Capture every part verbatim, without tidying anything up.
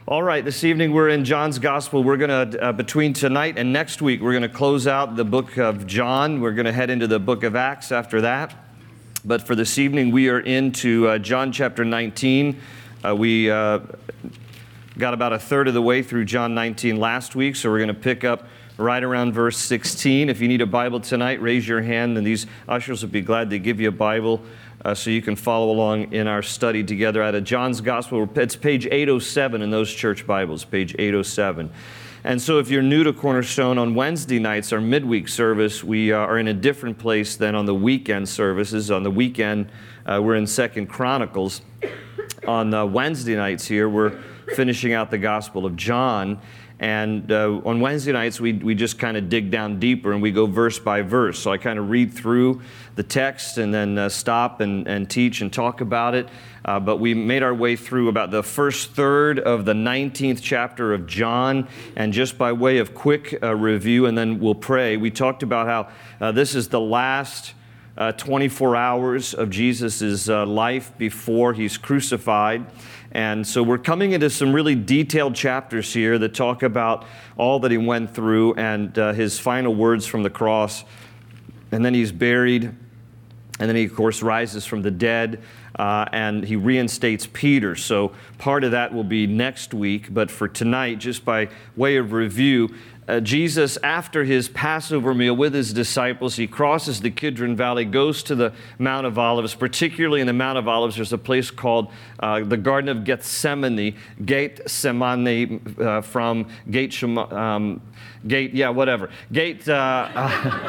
All right, this evening we're in John's Gospel. We're going to, uh, between tonight and next week, we're going to close out the book of John. We're going to head into the book of Acts after that. But for this evening, we are into uh, John chapter nineteen. Uh, we uh, got about a third of the way through John nineteen last week, so we're going to pick up right around verse sixteen. If you need a Bible tonight, raise your hand, and these ushers will be glad to give you a Bible uh, so you can follow along in our study together out of John's Gospel. It's page eight oh seven in those church Bibles, page eight oh seven. And so if you're new to Cornerstone, on Wednesday nights, our midweek service, we uh, are in a different place than on the weekend services. On the weekend, uh, we're in Second Chronicles. On uh, Wednesday nights here, we're finishing out the Gospel of John. And uh, on Wednesday nights, we we just kind of dig down deeper and we go verse by verse. So I kind of read through the text and then uh, stop and, and teach and talk about it. Uh, but we made our way through about the first third of the nineteenth chapter of John. And just by way of quick uh, review, and then we'll pray, we talked about how uh, this is the last uh, twenty-four hours of Jesus' uh, life before he's crucified. And so we're coming into some really detailed chapters here that talk about all that he went through and uh, his final words from the cross. And then he's buried. And then he, of course, rises from the dead. Uh, and he reinstates Peter. So part of that will be next week. But for tonight, just by way of review, Uh, Jesus, after his Passover meal with his disciples, he crosses the Kidron Valley, goes to the Mount of Olives. Particularly in the Mount of Olives, there's a place called uh, the Garden of Gethsemane, Gate Semane, uh, from Gate, Shema, um, Gate, yeah, whatever. Gate, uh, uh,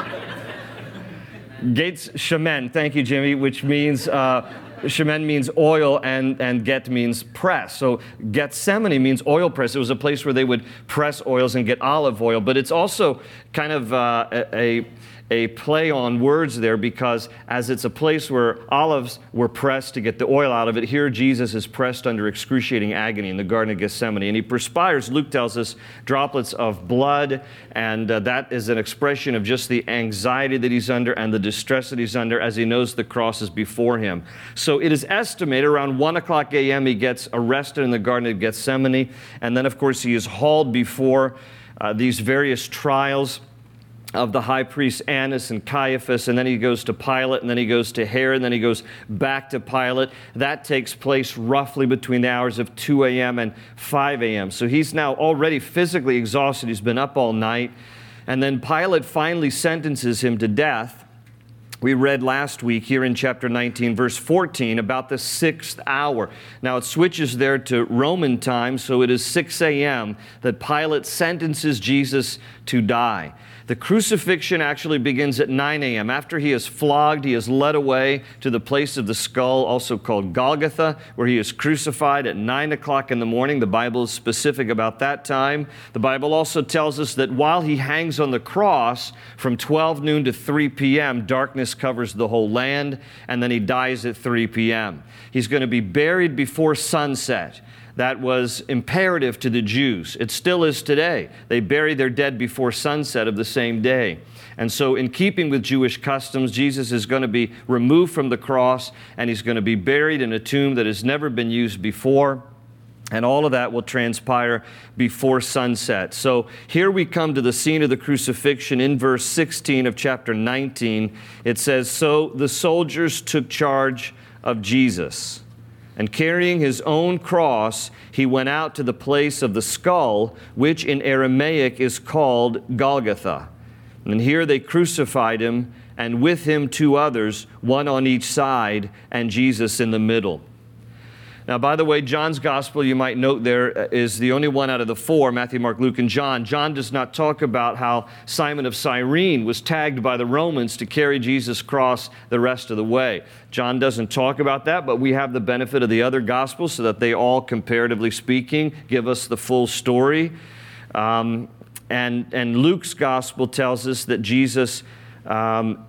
Gates Shemen, thank you, Jimmy, which means... Uh, Shemen means oil, and, and get means press. So Gethsemane means oil press. It was a place where they would press oils and get olive oil. But it's also kind of uh, a, a play on words there, because as it's a place where olives were pressed to get the oil out of it, here Jesus is pressed under excruciating agony in the Garden of Gethsemane. And he perspires, Luke tells us, droplets of blood. And uh, that is an expression of just the anxiety that he's under and the distress that he's under as he knows the cross is before him. So it is estimated around one o'clock a.m. he gets arrested in the Garden of Gethsemane. And then, of course, he is hauled before uh, these various trials of the high priests Annas and Caiaphas, and then he goes to Pilate, and then he goes to Herod, and then he goes back to Pilate. That takes place roughly between the hours of two a.m. and five a.m. So he's now already physically exhausted. He's been up all night. And then Pilate finally sentences him to death. We read last week here in chapter nineteen, verse fourteen, about the sixth hour. Now it switches there to Roman time, so it is six a.m. that Pilate sentences Jesus to die. The crucifixion actually begins at nine a.m. After he is flogged, he is led away to the place of the skull, also called Golgotha, where he is crucified at nine o'clock in the morning. The Bible is specific about that time. The Bible also tells us that while he hangs on the cross from twelve noon to three p.m., darkness covers the whole land, and then he dies at three p.m. He's going to be buried before sunset. That was imperative to the Jews. It still is today. They bury their dead before sunset of the same day. And so in keeping with Jewish customs, Jesus is going to be removed from the cross, and he's going to be buried in a tomb that has never been used before. And all of that will transpire before sunset. So here we come to the scene of the crucifixion in verse sixteen of chapter nineteen. It says, "So the soldiers took charge of Jesus. And carrying his own cross, he went out to the place of the skull, which in Aramaic is called Golgotha. And here they crucified him, and with him two others, one on each side, and Jesus in the middle." Now, by the way, John's gospel, you might note there, is the only one out of the four, Matthew, Mark, Luke, and John. John does not talk about how Simon of Cyrene was tagged by the Romans to carry Jesus' cross the rest of the way. John doesn't talk about that, but we have the benefit of the other gospels so that they all, comparatively speaking, give us the full story. Um, and, and Luke's gospel tells us that Jesus um,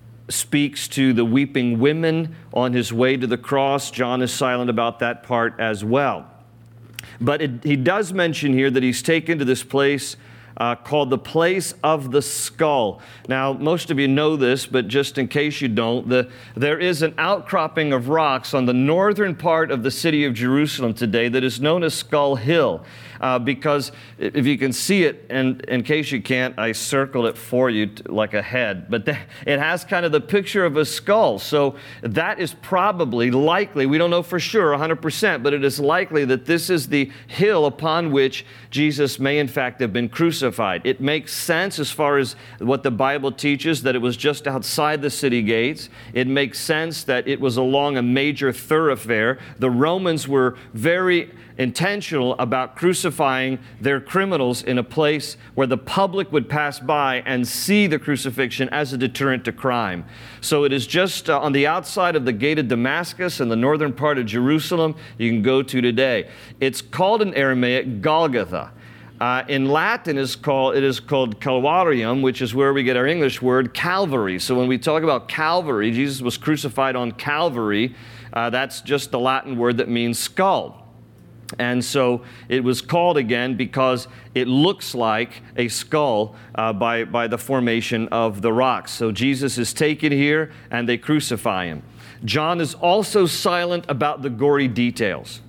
speaks to the weeping women on his way to the cross. John is silent about that part as well. But it, he does mention here that he's taken to this place Uh, called the Place of the Skull. Now, most of you know this, but just in case you don't, the, there is an outcropping of rocks on the northern part of the city of Jerusalem today that is known as Skull Hill. Uh, because if you can see it, and in case you can't, I circled it for you t- like a head, but th- it has kind of the picture of a skull. So that is probably likely, we don't know for sure one hundred percent, but it is likely that this is the hill upon which Jesus may in fact have been crucified. It makes sense as far as what the Bible teaches, that it was just outside the city gates. It makes sense that it was along a major thoroughfare. The Romans were very intentional about crucifying their criminals in a place where the public would pass by and see the crucifixion as a deterrent to crime. So it is just uh, on the outside of the gate of Damascus in the northern part of Jerusalem you can go to today. It's called in Aramaic Golgotha. Uh, in Latin, is called, it is called Calvarium, which is where we get our English word Calvary. So when we talk about Calvary, Jesus was crucified on Calvary. Uh, that's just the Latin word that means skull. And so it was called again because it looks like a skull uh, by, by the formation of the rocks. So Jesus is taken here and they crucify him. John is also silent about the gory details.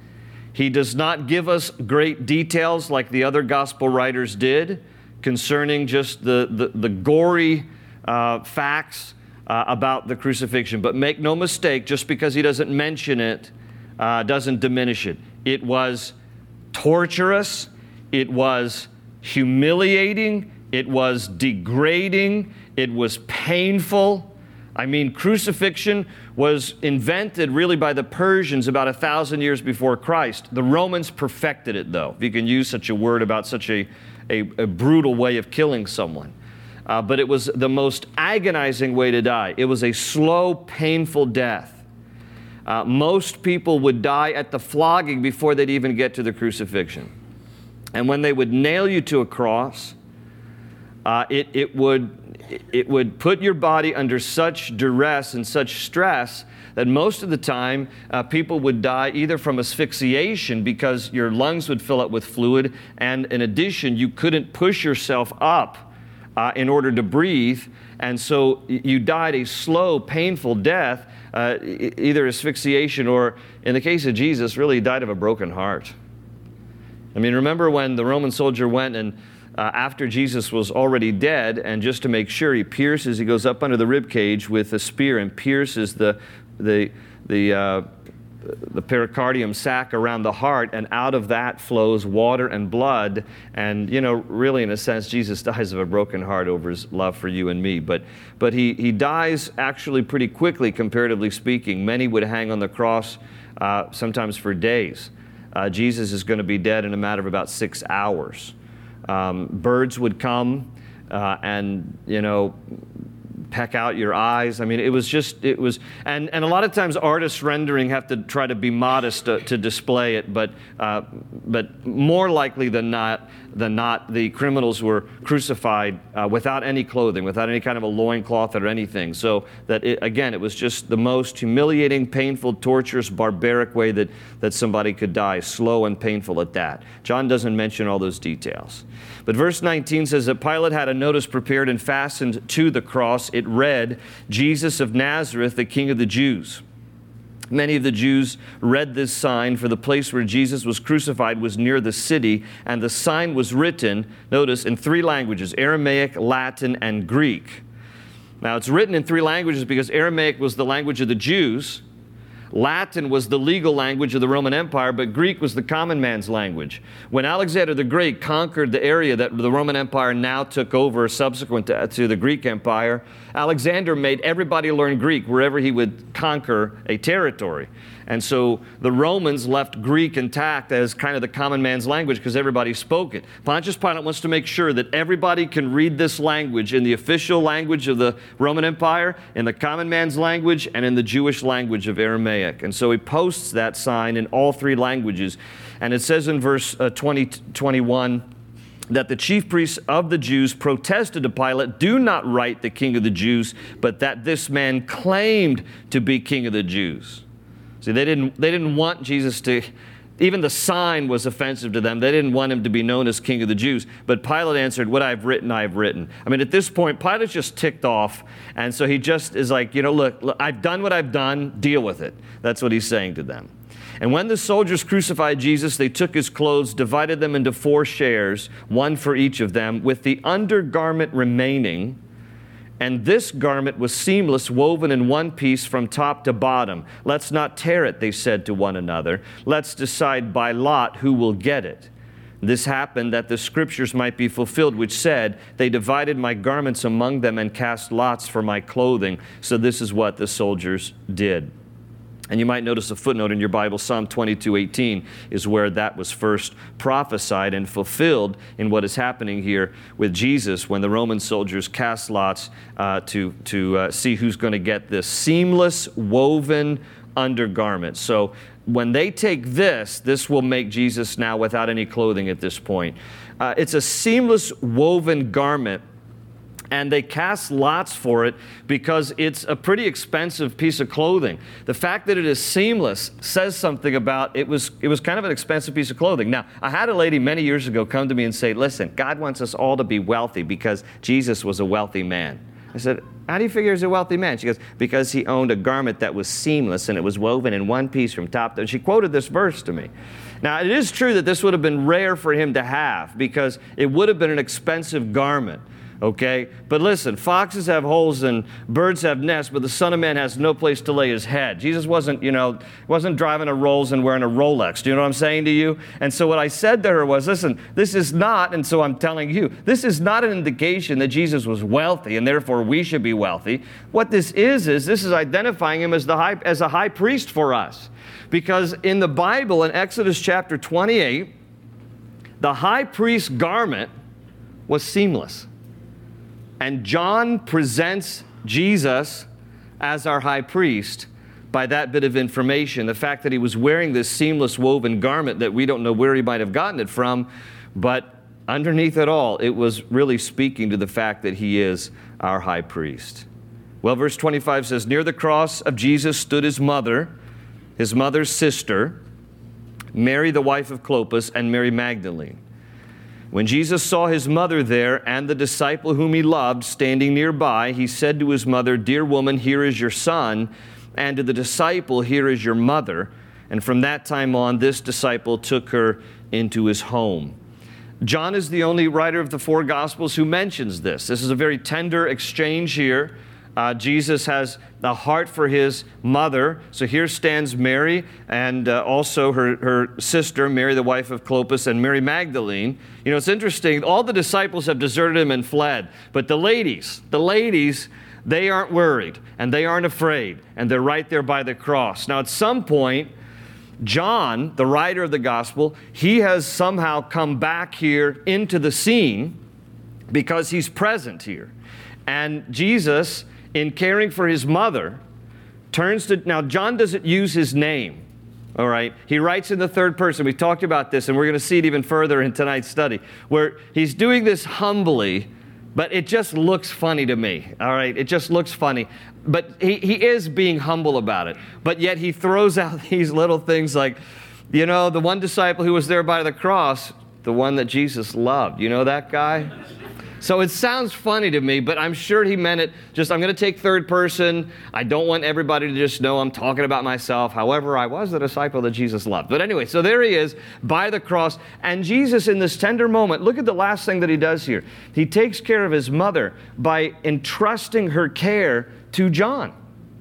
He does not give us great details like the other gospel writers did concerning just the, the, the gory uh, facts uh, about the crucifixion. But make no mistake, just because he doesn't mention it uh, doesn't diminish it. It was torturous, it was humiliating, it was degrading, it was painful. I mean, crucifixion was invented really by the Persians about a thousand years before Christ. The Romans perfected it, though, if you can use such a word about such a, a, a brutal way of killing someone. Uh, but it was the most agonizing way to die. It was a slow, painful death. Uh, most people would die at the flogging before they'd even get to the crucifixion. And when they would nail you to a cross, uh, it, it, would, it would put your body under such duress and such stress that most of the time uh, people would die either from asphyxiation because your lungs would fill up with fluid, and in addition, you couldn't push yourself up uh, in order to breathe, and so you died a slow, painful death. Uh, either asphyxiation or, in the case of Jesus, really died of a broken heart. I mean, remember when the Roman soldier went and uh, after Jesus was already dead, and just to make sure, he pierces, he goes up under the rib cage with a spear and pierces the the the uh, the pericardium sac around the heart, and out of that flows water and blood. And, you know, really, in a sense, Jesus dies of a broken heart over his love for you and me. But but he, he dies actually pretty quickly, comparatively speaking. Many would hang on the cross uh, sometimes for days. Uh, Jesus is going to be dead in a matter of about six hours. Um, birds would come uh, and, you know, peck out your eyes. I mean, it was just, it was, and, and a lot of times artists rendering have to try to be modest to, to display it, but uh, but more likely than not, than not, the criminals were crucified uh, without any clothing, without any kind of a loincloth or anything. So that, it, again, it was just the most humiliating, painful, torturous, barbaric way that, that somebody could die, slow and painful at that. John doesn't mention all those details. But verse nineteen says that Pilate had a notice prepared and fastened to the cross. It read, "Jesus of Nazareth, the King of the Jews." Many of the Jews read this sign, for the place where Jesus was crucified was near the city, and the sign was written, notice, in three languages, Aramaic, Latin, and Greek. Now, it's written in three languages because Aramaic was the language of the Jews, Latin was the legal language of the Roman Empire, but Greek was the common man's language. When Alexander the Great conquered the area that the Roman Empire now took over subsequent to, to the Greek Empire, Alexander made everybody learn Greek wherever he would conquer a territory. And so the Romans left Greek intact as kind of the common man's language because everybody spoke it. Pontius Pilate wants to make sure that everybody can read this language in the official language of the Roman Empire, in the common man's language, and in the Jewish language of Aramaic. And so he posts that sign in all three languages. And it says in verse uh, twenty, twenty-one, that the chief priests of the Jews protested to Pilate, "Do not write the King of the Jews, but that this man claimed to be King of the Jews." See, they didn't, they didn't want Jesus to even the sign was offensive to them. They didn't want him to be known as King of the Jews. But Pilate answered, what I've written, I've written. I mean, at this point, Pilate's just ticked off. And so he just is like, you know, look, look, I've done what I've done. Deal with it. That's what he's saying to them. And when the soldiers crucified Jesus, they took his clothes, divided them into four shares, one for each of them, with the undergarment remaining. And this garment was seamless, woven in one piece from top to bottom. Let's not tear it, they said to one another. Let's decide by lot who will get it. This happened that the scriptures might be fulfilled, which said, they divided my garments among them and cast lots for my clothing. So this is what the soldiers did. And you might notice a footnote in your Bible, Psalm twenty-two eighteen is where that was first prophesied and fulfilled in what is happening here with Jesus when the Roman soldiers cast lots uh, to, to uh, see who's going to get this seamless, woven undergarment. So when they take this, this will make Jesus now without any clothing at this point. Uh, it's a seamless, woven garment. And they cast lots for it because it's a pretty expensive piece of clothing. The fact that it is seamless says something about it was it was kind of an expensive piece of clothing. Now, I had a lady many years ago come to me and say, listen, God wants us all to be wealthy because Jesus was a wealthy man. I said, how do you figure he's a wealthy man? She goes, because he owned a garment that was seamless and it was woven in one piece from top to... She quoted this verse to me. Now, it is true that this would have been rare for him to have because it would have been an expensive garment. Okay? But listen, foxes have holes and birds have nests, but the Son of Man has no place to lay his head. Jesus wasn't, you know, wasn't driving a Rolls and wearing a Rolex. Do you know what I'm saying to you? And so what I said to her was, listen, this is not, and so I'm telling you, this is not an indication that Jesus was wealthy and therefore we should be wealthy. What this is, is this is identifying him as the high, as a high priest for us. Because in the Bible, in Exodus chapter twenty-eight, the high priest's garment was seamless. And John presents Jesus as our high priest by that bit of information. The fact that he was wearing this seamless woven garment that we don't know where he might have gotten it from, but underneath it all, it was really speaking to the fact that he is our high priest. Well, verse twenty-five says, near the cross of Jesus stood his mother, his mother's sister, Mary the wife of Clopas, and Mary Magdalene. When Jesus saw his mother there and the disciple whom he loved standing nearby, he said to his mother, dear woman, here is your son, and to the disciple, here is your mother. And from that time on, this disciple took her into his home. John is the only writer of the four Gospels who mentions this. This is a very tender exchange here. Uh, Jesus has a heart for his mother. So here stands Mary and uh, also her, her sister, Mary, the wife of Clopas, and Mary Magdalene. You know, it's interesting. All the disciples have deserted him and fled. But the ladies, the ladies, they aren't worried and they aren't afraid. And they're right there by the cross. Now, at some point, John, the writer of the gospel, he has somehow come back here into the scene because he's present here. And Jesus, in caring for his mother, turns to... Now, John doesn't use his name, all right? He writes in the third person. We talked about this, and we're going to see it even further in tonight's study, where he's doing this humbly, but it just looks funny to me, all right? It just looks funny. But he, he is being humble about it. But yet he throws out these little things like, you know, the one disciple who was there by the cross, the one that Jesus loved. You know that guy? So it sounds funny to me, but I'm sure he meant it just, I'm going to take third person. I don't want everybody to just know I'm talking about myself. However, I was the disciple that Jesus loved. But anyway, so there he is by the cross. And Jesus, in this tender moment, look at the last thing that he does here. He takes care of his mother by entrusting her care to John.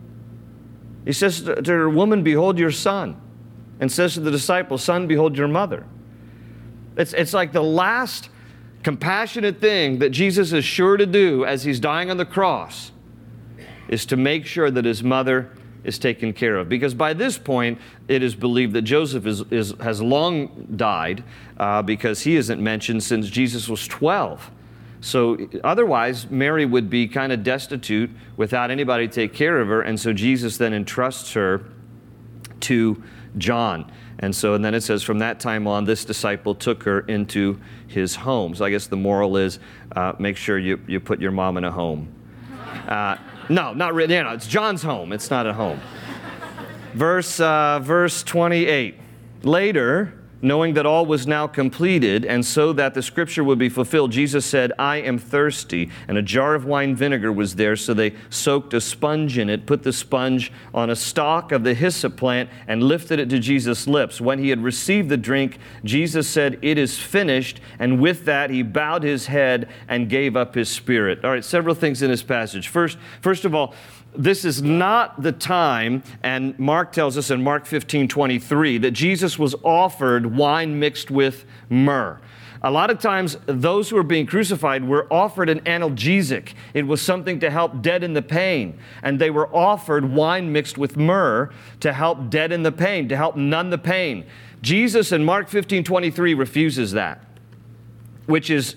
He says to her, woman, behold your son. And says to the disciple, son, behold your mother. It's, it's like the last compassionate thing that Jesus is sure to do as he's dying on the cross is to make sure that his mother is taken care of. Because by this point, it is believed that Joseph is, is, has long died uh, because he isn't mentioned since Jesus was twelve. So otherwise, Mary would be kind of destitute without anybody to take care of her. And so Jesus then entrusts her to John. And so, and then it says, from that time on, this disciple took her into his home. So I guess the moral is, uh, make sure you, you put your mom in a home. Uh, no, not really. You know, it's John's home. It's not a home. Verse, uh, verse twenty-eight. Later, knowing that all was now completed, and so that the scripture would be fulfilled, Jesus said, I am thirsty. And a jar of wine vinegar was there, so they soaked a sponge in it, put the sponge on a stalk of the hyssop plant, and lifted it to Jesus' lips. When he had received the drink, Jesus said, it is finished. And with that, he bowed his head and gave up his spirit. All right, several things in this passage. First, first of all, this is not the time, and Mark tells us in Mark fifteen twenty-three, that Jesus was offered wine mixed with myrrh. A lot of times, those who were being crucified were offered an analgesic. It was something to help deaden the pain. And they were offered wine mixed with myrrh to help deaden the pain, to help numb the pain. Jesus in Mark fifteen twenty-three refuses that, which is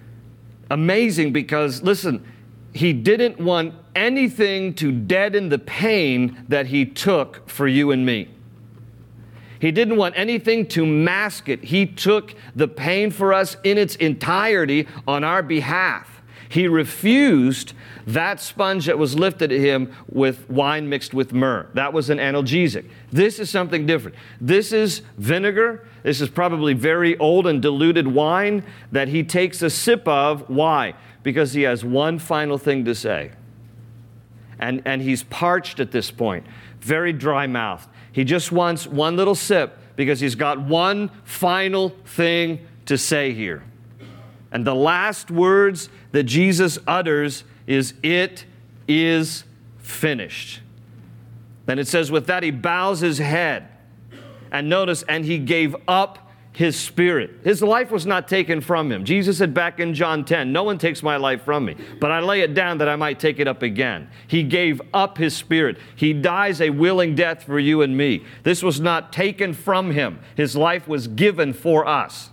amazing because, listen, he didn't want anything to deaden the pain that he took for you and me. He didn't want anything to mask it. He took the pain for us in its entirety on our behalf. He refused that sponge that was lifted at him with wine mixed with myrrh. That was an analgesic. This is something different. This is vinegar. This is probably very old and diluted wine that he takes a sip of. Why? Because he has one final thing to say. And, and he's parched at this point, very dry-mouthed. He just wants one little sip because he's got one final thing to say here. And the last words that Jesus utters is, it is finished. Then it says, with that he bows his head. And notice, and he gave up his spirit. His life was not taken from him. Jesus said back in John ten, no one takes my life from me, but I lay it down that I might take it up again. He gave up his spirit. He dies a willing death for you and me. This was not taken from him. His life was given for us.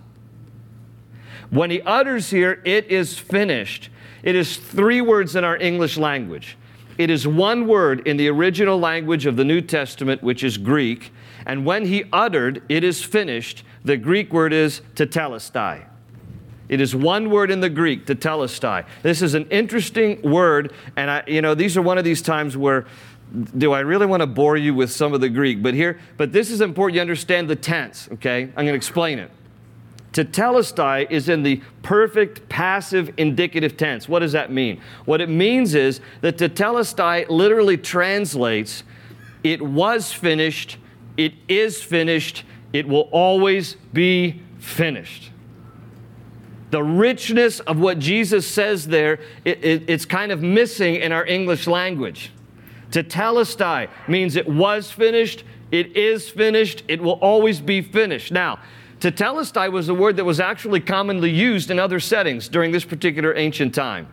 When he utters here, it is finished, it is three words in our English language. It is one word in the original language of the New Testament, which is Greek. And when he uttered, it is finished, the Greek word is tetelestai. It is one word in the Greek, tetelestai. This is an interesting word, and I, you know, these are one of these times where, do I really want to bore you with some of the Greek? But here, but this is important you understand the tense, okay? I'm going to explain it. Tetelestai is in the perfect passive indicative tense. What does that mean? What it means is that tetelestai literally translates, it was finished, it is finished, it will always be finished. The richness of what Jesus says there, it, it, it's kind of missing in our English language. Tetelestai means it was finished, it is finished, it will always be finished. Now, tetelestai was a word that was actually commonly used in other settings during this particular ancient time.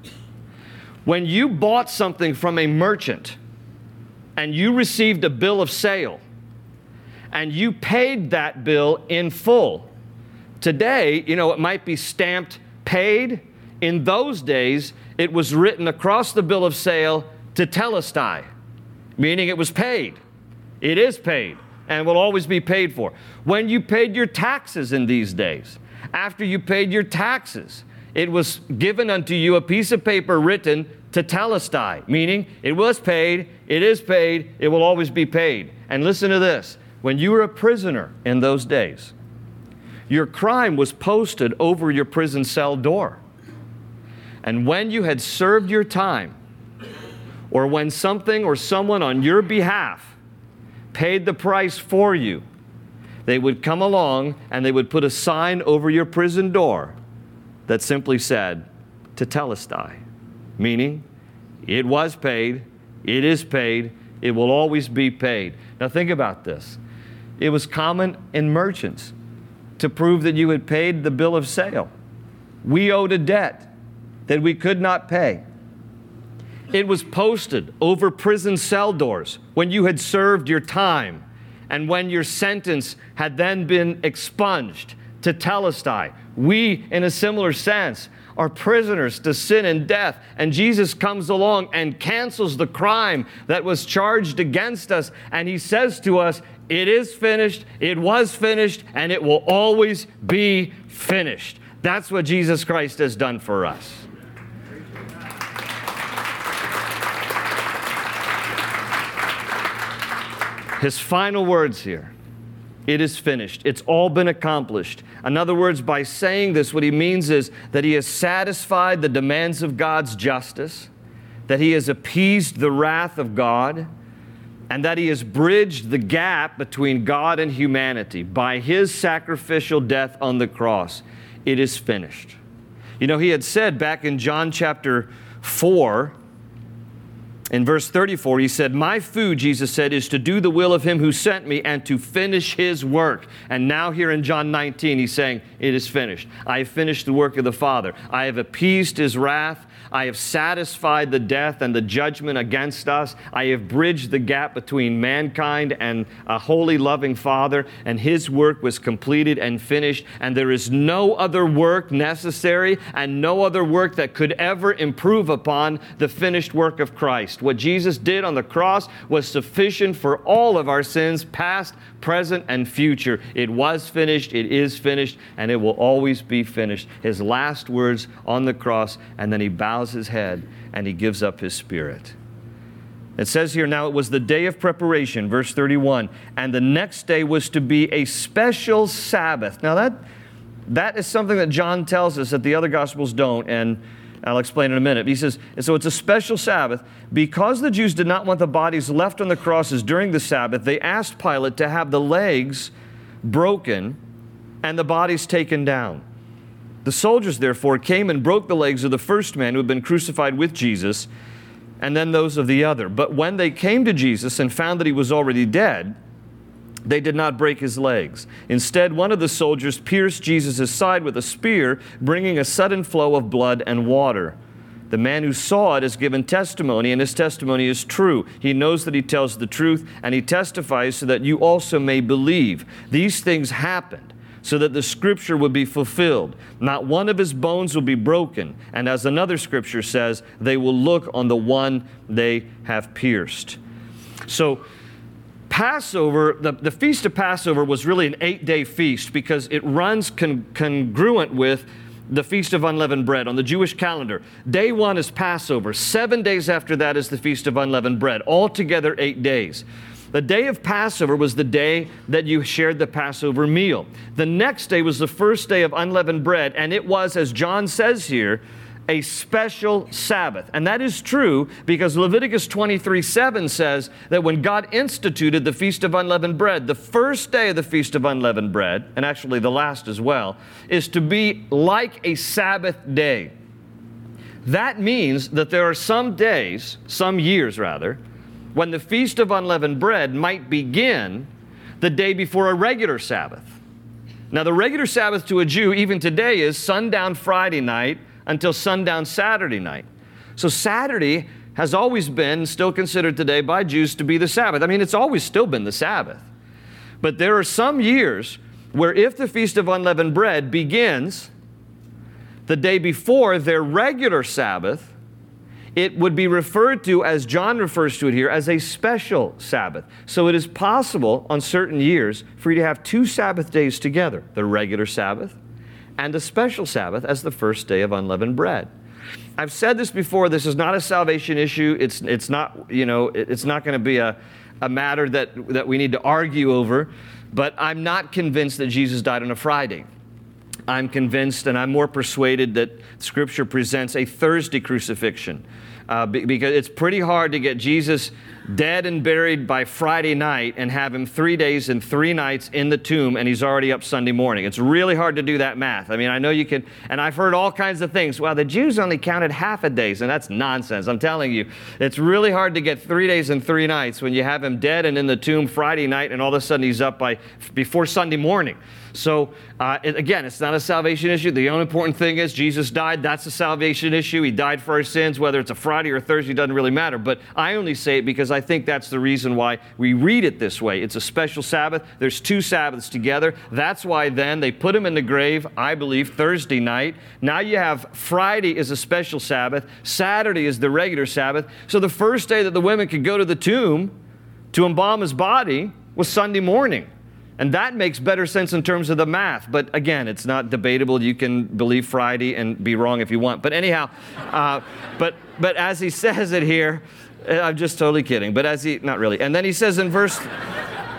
When you bought something from a merchant and you received a bill of sale and you paid that bill in full, today, you know, it might be stamped paid. In those days, it was written across the bill of sale, tetelestai, meaning it was paid. It is paid and will always be paid for. When you paid your taxes in these days, after you paid your taxes, it was given unto you a piece of paper written tetelestai, meaning it was paid, it is paid, it will always be paid. And listen to this. When you were a prisoner in those days, your crime was posted over your prison cell door. And when you had served your time, or when something or someone on your behalf paid the price for you, they would come along and they would put a sign over your prison door that simply said, tetelestai, meaning it was paid, it is paid, it will always be paid. Now think about this. It was common in merchants to prove that you had paid the bill of sale. We owed a debt that we could not pay. It was posted over prison cell doors when you had served your time and when your sentence had then been expunged. Tetelestai. We, in a similar sense, are prisoners to sin and death, and Jesus comes along and cancels the crime that was charged against us, and he says to us, it is finished, it was finished, and it will always be finished. That's what Jesus Christ has done for us. His final words here. It is finished. It's all been accomplished. In other words, by saying this, what he means is that he has satisfied the demands of God's justice, that he has appeased the wrath of God, and that he has bridged the gap between God and humanity by his sacrificial death on the cross. It is finished. You know, he had said back in John chapter four, in verse thirty-four, he said, "My food," Jesus said, "is to do the will of him who sent me and to finish his work." And now here in John nineteen, he's saying, it is finished. I have finished the work of the Father. I have appeased his wrath. I have satisfied the death and the judgment against us. I have bridged the gap between mankind and a holy, loving Father, and his work was completed and finished, and there is no other work necessary and no other work that could ever improve upon the finished work of Christ. What Jesus did on the cross was sufficient for all of our sins, past, present, and future. It was finished, it is finished, and it will always be finished. His last words on the cross, and then he bows his head and he gives up his spirit. It says here, now it was the day of preparation, verse thirty-one, and the next day was to be a special Sabbath. Now that that is something that John tells us that the other Gospels don't, and I'll explain in a minute. He says, so it's a special Sabbath. Because the Jews did not want the bodies left on the crosses during the Sabbath, they asked Pilate to have the legs broken and the bodies taken down. The soldiers, therefore, came and broke the legs of the first man who had been crucified with Jesus, and then those of the other. But when they came to Jesus and found that he was already dead, they did not break his legs. Instead, one of the soldiers pierced Jesus' side with a spear, bringing a sudden flow of blood and water. The man who saw it has given testimony, and his testimony is true. He knows that he tells the truth, and he testifies so that you also may believe. These things happened so that the scripture would be fulfilled. Not one of his bones will be broken. And as another scripture says, they will look on the one they have pierced. So Passover, the, the Feast of Passover was really an eight-day feast because it runs con- congruent with the Feast of Unleavened Bread on the Jewish calendar. Day one is Passover. Seven days after that is the Feast of Unleavened Bread. Altogether eight days. The day of Passover was the day that you shared the Passover meal. The next day was the first day of unleavened bread, and it was, as John says here, a special Sabbath. And that is true because Leviticus twenty-three seven says that when God instituted the Feast of Unleavened Bread, the first day of the Feast of Unleavened Bread, and actually the last as well, is to be like a Sabbath day. That means that there are some days, some years rather, when the Feast of Unleavened Bread might begin the day before a regular Sabbath. Now, the regular Sabbath to a Jew, even today, is sundown Friday night until sundown Saturday night. So Saturday has always been, still considered today by Jews to be the Sabbath. I mean, it's always still been the Sabbath. But there are some years where if the Feast of Unleavened Bread begins the day before their regular Sabbath, it would be referred to, as John refers to it here, as a special Sabbath. So it is possible on certain years for you to have two Sabbath days together, the regular Sabbath and a special Sabbath as the first day of unleavened bread. I've said this before, this is not a salvation issue. It's, it's not, you know, it's not going to be a, a matter that, that we need to argue over, but I'm not convinced that Jesus died on a Friday. I'm convinced and I'm more persuaded that Scripture presents a Thursday crucifixion uh, because it's pretty hard to get Jesus dead and buried by Friday night and have him three days and three nights in the tomb and he's already up Sunday morning. It's really hard to do that math. I mean, I know you can, and I've heard all kinds of things. Well, the Jews only counted half a days, and that's nonsense. I'm telling you, it's really hard to get three days and three nights when you have him dead and in the tomb Friday night and all of a sudden he's up by before Sunday morning. So, uh, it, again, it's not a salvation issue. The only important thing is Jesus died. That's a salvation issue. He died for our sins. Whether it's a Friday or Thursday doesn't really matter. But I only say it because I think that's the reason why we read it this way. It's a special Sabbath. There's two Sabbaths together. That's why then they put him in the grave, I believe, Thursday night. Now you have Friday is a special Sabbath. Saturday is the regular Sabbath. So the first day that the women could go to the tomb to embalm his body was Sunday morning. And that makes better sense in terms of the math. But again, it's not debatable. You can believe Friday and be wrong if you want. But anyhow, uh, but but as he says it here, I'm just totally kidding. But as he, not really. And then he says in verse,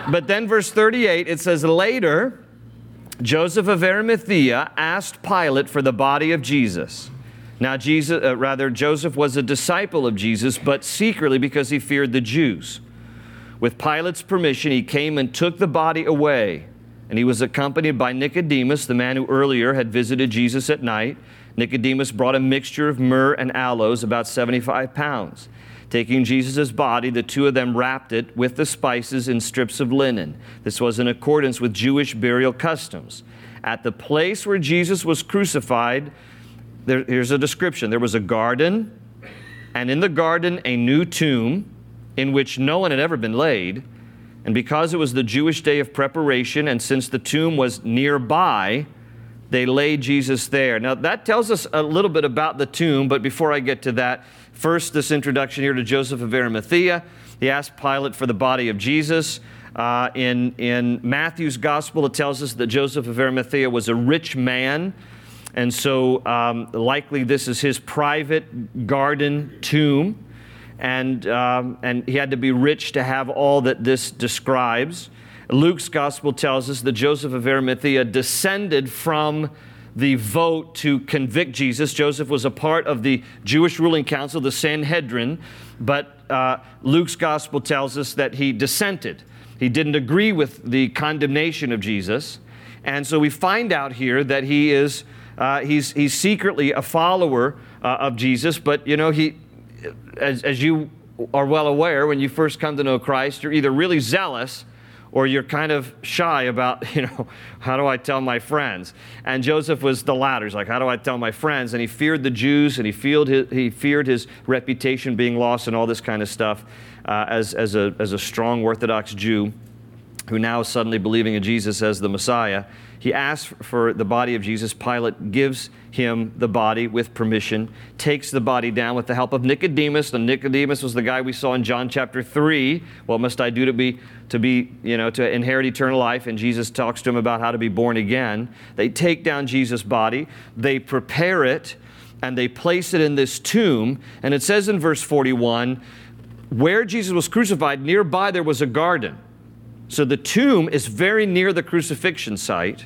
But then verse thirty-eight, it says, later, Joseph of Arimathea asked Pilate for the body of Jesus. Now, Jesus, uh, rather, Joseph was a disciple of Jesus, but secretly because he feared the Jews. With Pilate's permission, he came and took the body away. And he was accompanied by Nicodemus, the man who earlier had visited Jesus at night. Nicodemus brought a mixture of myrrh and aloes, about seventy-five pounds. Taking Jesus' body, the two of them wrapped it with the spices in strips of linen. This was in accordance with Jewish burial customs. At the place where Jesus was crucified, there, here's a description. There was a garden, and in the garden a new tomb in which no one had ever been laid. And because it was the Jewish day of preparation, and since the tomb was nearby, they laid Jesus there. Now, that tells us a little bit about the tomb, but before I get to that, first, this introduction here to Joseph of Arimathea. He asked Pilate for the body of Jesus. Uh, in, in Matthew's gospel, it tells us that Joseph of Arimathea was a rich man, and so um, likely this is his private garden tomb, and, um, and he had to be rich to have all that this describes. Luke's gospel tells us that Joseph of Arimathea descended from the vote to convict Jesus. Joseph was a part of the Jewish ruling council, the Sanhedrin, but uh, Luke's gospel tells us that he dissented. He didn't agree with the condemnation of Jesus. And so we find out here that he is, uh, he's, he's secretly a follower uh, of Jesus, but you know, he, as, as you are well aware, when you first come to know Christ, you're either really zealous or you're kind of shy about, you know, how do I tell my friends? And Joseph was the latter. He's like, how do I tell my friends? And he feared the Jews, and he feared his, he feared his reputation being lost and all this kind of stuff uh, as, as, a, as a strong Orthodox Jew who now is suddenly believing in Jesus as the Messiah. He asks for the body of Jesus. Pilate gives him the body with permission, takes the body down with the help of Nicodemus. And Nicodemus was the guy we saw in John chapter three. What must I do to be, to be, you know, to inherit eternal life? And Jesus talks to him about how to be born again. They take down Jesus' body, they prepare it, and they place it in this tomb. And it says in verse forty-one, where Jesus was crucified, nearby there was a garden. So the tomb is very near the crucifixion site.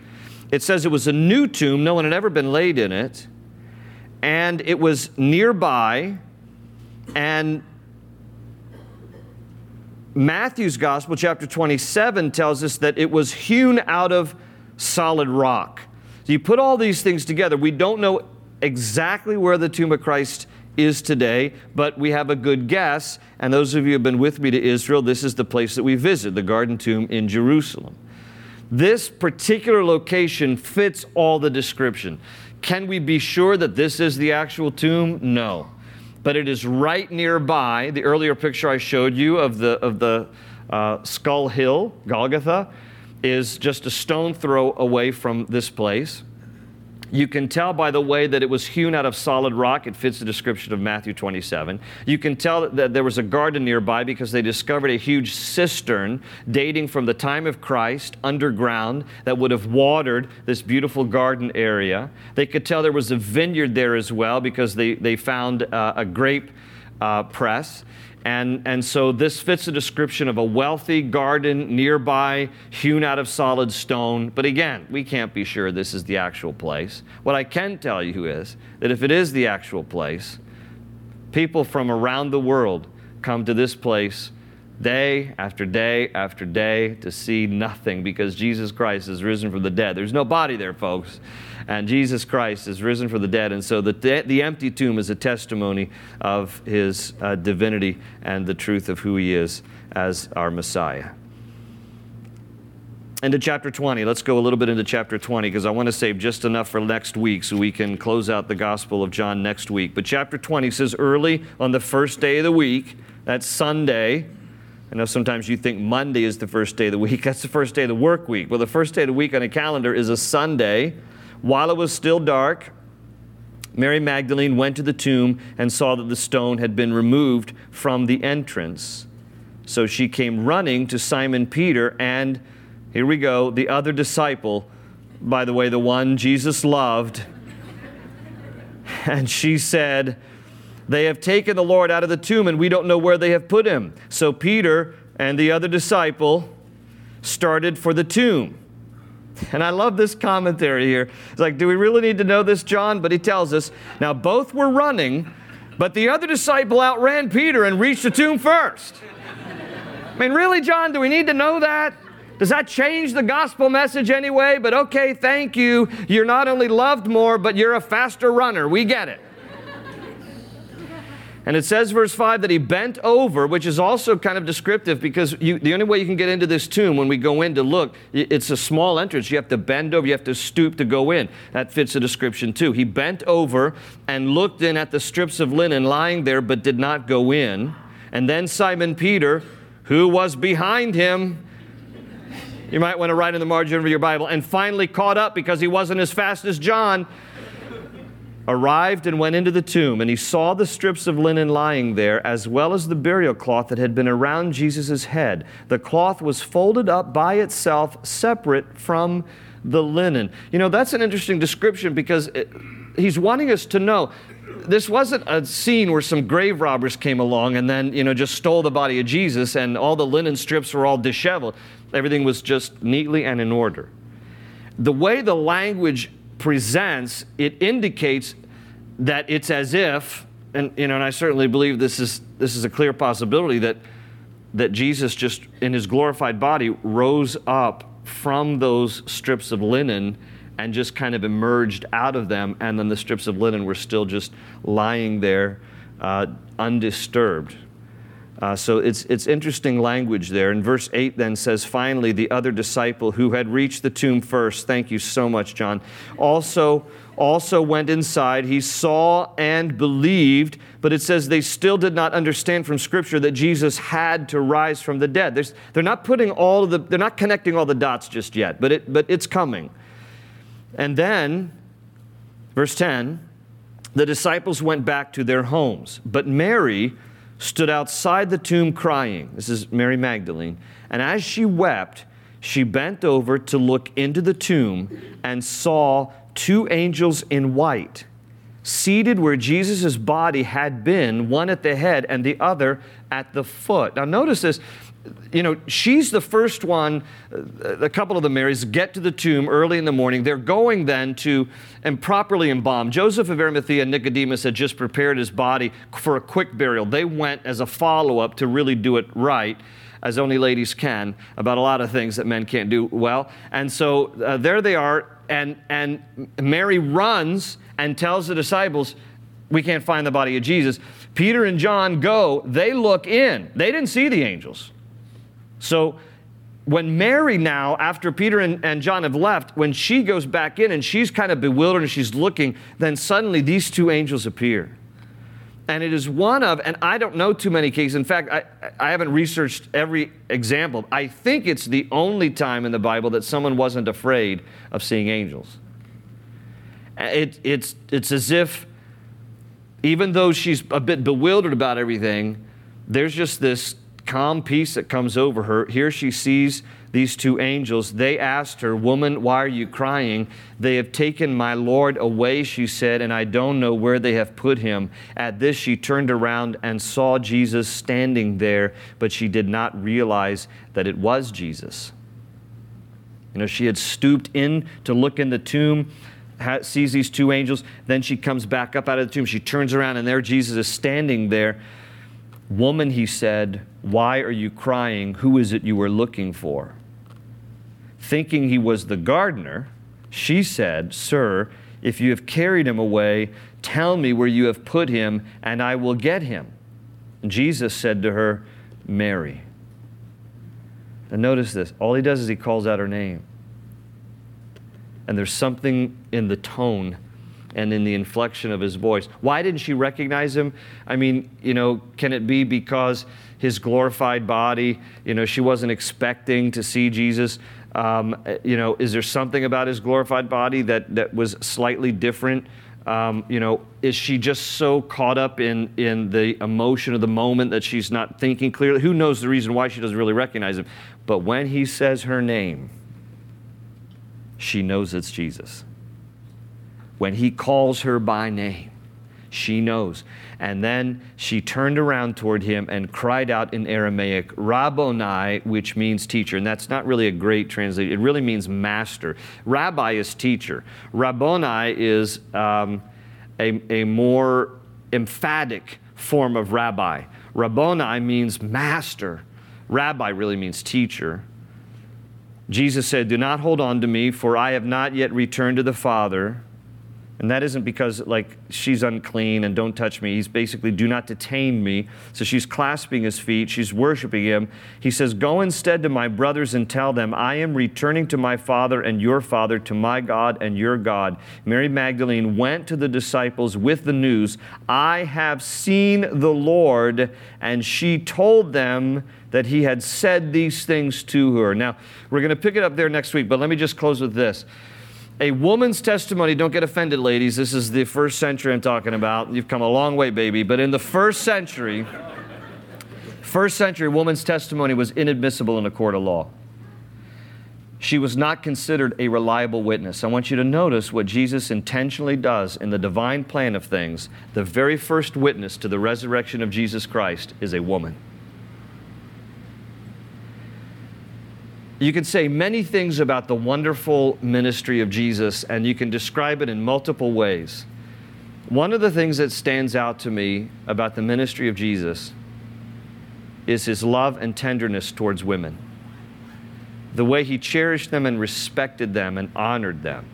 It says it was a new tomb. No one had ever been laid in it. And it was nearby. And Matthew's Gospel, chapter twenty-seven, tells us that it was hewn out of solid rock. So you put all these things together. We don't know exactly where the tomb of Christ is today, but we have a good guess. And those of you who have been with me to Israel, this is the place that we visit, the Garden Tomb in Jerusalem. This particular location fits all the description. Can we be sure that this is the actual tomb? No. But it is right nearby. The earlier picture I showed you of the, of the uh, Skull Hill, Golgotha, is just a stone throw away from this place. You can tell by the way that it was hewn out of solid rock. It fits the description of Matthew twenty-seven. You can tell that there was a garden nearby because they discovered a huge cistern dating from the time of Christ underground that would have watered this beautiful garden area. They could tell there was a vineyard there as well because they, they found uh, a grape uh, press. And, and so this fits the description of a wealthy garden nearby, hewn out of solid stone. But again, we can't be sure this is the actual place. What I can tell you is that if it is the actual place, people from around the world come to this place day after day after day to see nothing because Jesus Christ is risen from the dead. There's no body there, folks. And Jesus Christ is risen from the dead. And so the, the empty tomb is a testimony of his uh, divinity and the truth of who he is as our Messiah. Into chapter twenty. Let's go a little bit into chapter twenty because I want to save just enough for next week so we can close out the Gospel of John next week. But chapter twenty says, early on the first day of the week, that's Sunday. I know sometimes you think Monday is the first day of the week. That's the first day of the work week. Well, the first day of the week on a calendar is a Sunday. While it was still dark, Mary Magdalene went to the tomb and saw that the stone had been removed from the entrance. So she came running to Simon Peter and, here we go, the other disciple, by the way, the one Jesus loved. And she said, they have taken the Lord out of the tomb and we don't know where they have put him. So Peter and the other disciple started for the tomb. And I love this commentary here. It's like, do we really need to know this, John? But he tells us, now both were running, but the other disciple outran Peter and reached the tomb first. I mean, really, John, do we need to know that? Does that change the gospel message anyway? But okay, thank you. You're not only loved more, but you're a faster runner. We get it. And it says, verse five, that he bent over, which is also kind of descriptive because you, the only way you can get into this tomb when we go in to look, it's a small entrance. You have to bend over. You have to stoop to go in. That fits the description too. He bent over and looked in at the strips of linen lying there, but did not go in. And then Simon Peter, who was behind him, you might want to write in the margin of your Bible, and finally caught up because he wasn't as fast as John, arrived and went into the tomb, and he saw the strips of linen lying there, as well as the burial cloth that had been around Jesus' head. The cloth was folded up by itself, separate from the linen. You know, that's an interesting description because it, he's wanting us to know this wasn't a scene where some grave robbers came along and then, you know, just stole the body of Jesus and all the linen strips were all disheveled. Everything was just neatly and in order. The way the language presents, it indicates that it's as if, and you know, and I certainly believe this is this is a clear possibility that that Jesus just in his glorified body rose up from those strips of linen and just kind of emerged out of them, and then the strips of linen were still just lying there uh, undisturbed. Uh, so it's it's interesting language there. And verse eight then says, finally, the other disciple who had reached the tomb first, thank you so much, John, also, also went inside. He saw and believed, but it says they still did not understand from Scripture that Jesus had to rise from the dead. There's, they're not putting all of the, they're not connecting all the dots just yet, but it, but it's coming. And then, verse ten, the disciples went back to their homes, but Mary stood outside the tomb crying. This is Mary Magdalene. And as she wept, she bent over to look into the tomb and saw two angels in white, seated where Jesus' body had been, one at the head and the other at the foot. Now notice this. You know, she's the first one, a couple of the Marys get to the tomb early in the morning. They're going then to and properly embalm. Joseph of Arimathea and Nicodemus had just prepared his body for a quick burial. They went as a follow-up to really do it right, as only ladies can, about a lot of things that men can't do well. And so uh, there they are, and, and Mary runs and tells the disciples, we can't find the body of Jesus. Peter and John go, they look in. They didn't see the angels. So when Mary now, after Peter and, and John have left, when she goes back in and she's kind of bewildered and she's looking, then suddenly these two angels appear. And it is one of, and I don't know too many cases. In fact, I, I haven't researched every example. I think it's the only time in the Bible that someone wasn't afraid of seeing angels. It, it's, it's as if, even though she's a bit bewildered about everything, there's just this calm peace that comes over her. Here she sees these two angels. They asked her, woman, why are you crying? They have taken my Lord away, she said, and I don't know where they have put him. At this, she turned around and saw Jesus standing there, but she did not realize that it was Jesus. You know, she had stooped in to look in the tomb, sees these two angels, then she comes back up out of the tomb. She turns around, and there Jesus is standing there. Woman, he said, why are you crying? Who is it you were looking for? Thinking he was the gardener, she said, sir, if you have carried him away, tell me where you have put him, and I will get him. And Jesus said to her, Mary. And notice this. All he does is he calls out her name. And there's something in the tone and in the inflection of his voice. Why didn't she recognize him? I mean, you know, can it be because his glorified body, you know, she wasn't expecting to see Jesus? Um, you know, is there something about his glorified body that, that was slightly different? Um, you know, is she just so caught up in, in the emotion of the moment that she's not thinking clearly? Who knows the reason why she doesn't really recognize him? But when he says her name, she knows it's Jesus. When he calls her by name, She knows. And then she turned around toward him and cried out in Aramaic, Rabboni, which means teacher. And that's not really a great translation. It really means master. Rabbi is teacher. Rabboni is um, a, a more emphatic form of rabbi. Rabboni means master. Rabbi really means teacher. Jesus said, do not hold on to me, for I have not yet returned to the Father. And that isn't because, like, she's unclean and don't touch me. He's basically, do not detain me. So she's clasping his feet. She's worshiping him. He says, go instead to my brothers and tell them, I am returning to my Father and your Father, to my God and your God. Mary Magdalene went to the disciples with the news, I have seen the Lord, and she told them that he had said these things to her. Now, we're going to pick it up there next week, but let me just close with this. A woman's testimony, don't get offended, ladies. This is the first century I'm talking about. You've come a long way, baby. But in the first century, first century, a woman's testimony was inadmissible in a court of law. She was not considered a reliable witness. I want you to notice what Jesus intentionally does in the divine plan of things. The very first witness to the resurrection of Jesus Christ is a woman. You can say many things about the wonderful ministry of Jesus, and you can describe it in multiple ways. One of the things that stands out to me about the ministry of Jesus is his love and tenderness towards women. The way he cherished them and respected them and honored them.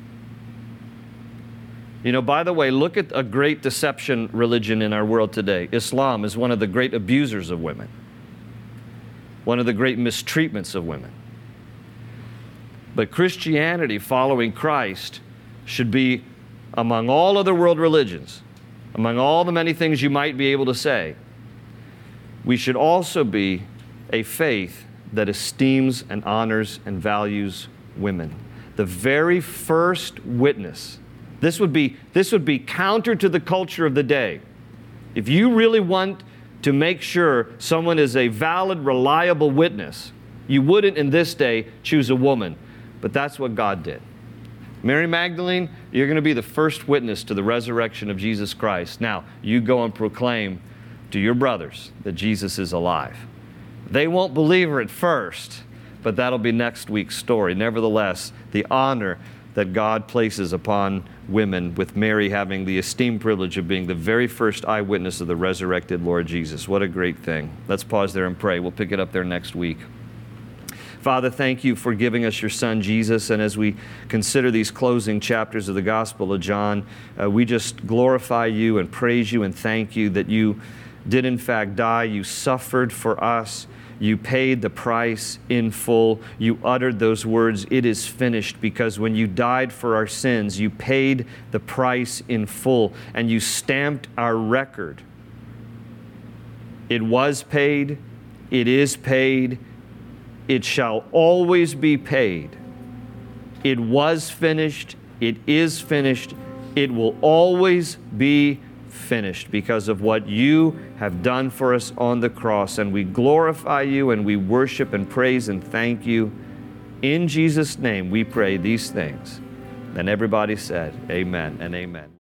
You know, by the way, look at a great deception religion in our world today. Islam is one of the great abusers of women. One of the great mistreatments of women. But Christianity, following Christ, should be, among all other world religions, among all the many things you might be able to say, we should also be a faith that esteems and honors and values women. The very first witness, this would be, this would be counter to the culture of the day. If you really want to make sure someone is a valid, reliable witness, you wouldn't in this day choose a woman. But that's what God did. Mary Magdalene, you're going to be the first witness to the resurrection of Jesus Christ. Now, you go and proclaim to your brothers that Jesus is alive. They won't believe her at first, but that'll be next week's story. Nevertheless, the honor that God places upon women, with Mary having the esteemed privilege of being the very first eyewitness of the resurrected Lord Jesus. What a great thing. Let's pause there and pray. We'll pick it up there next week. Father, thank you for giving us your Son, Jesus. And as we consider these closing chapters of the Gospel of John, uh, we just glorify you and praise you and thank you that you did in fact die. You suffered for us. You paid the price in full. You uttered those words, it is finished, because when you died for our sins, you paid the price in full and you stamped our record. It was paid. It is paid. It shall always be paid. It was finished. It is finished. It will always be finished because of what you have done for us on the cross. And we glorify you and we worship and praise and thank you. In Jesus' name we pray these things. And everybody said, amen and amen.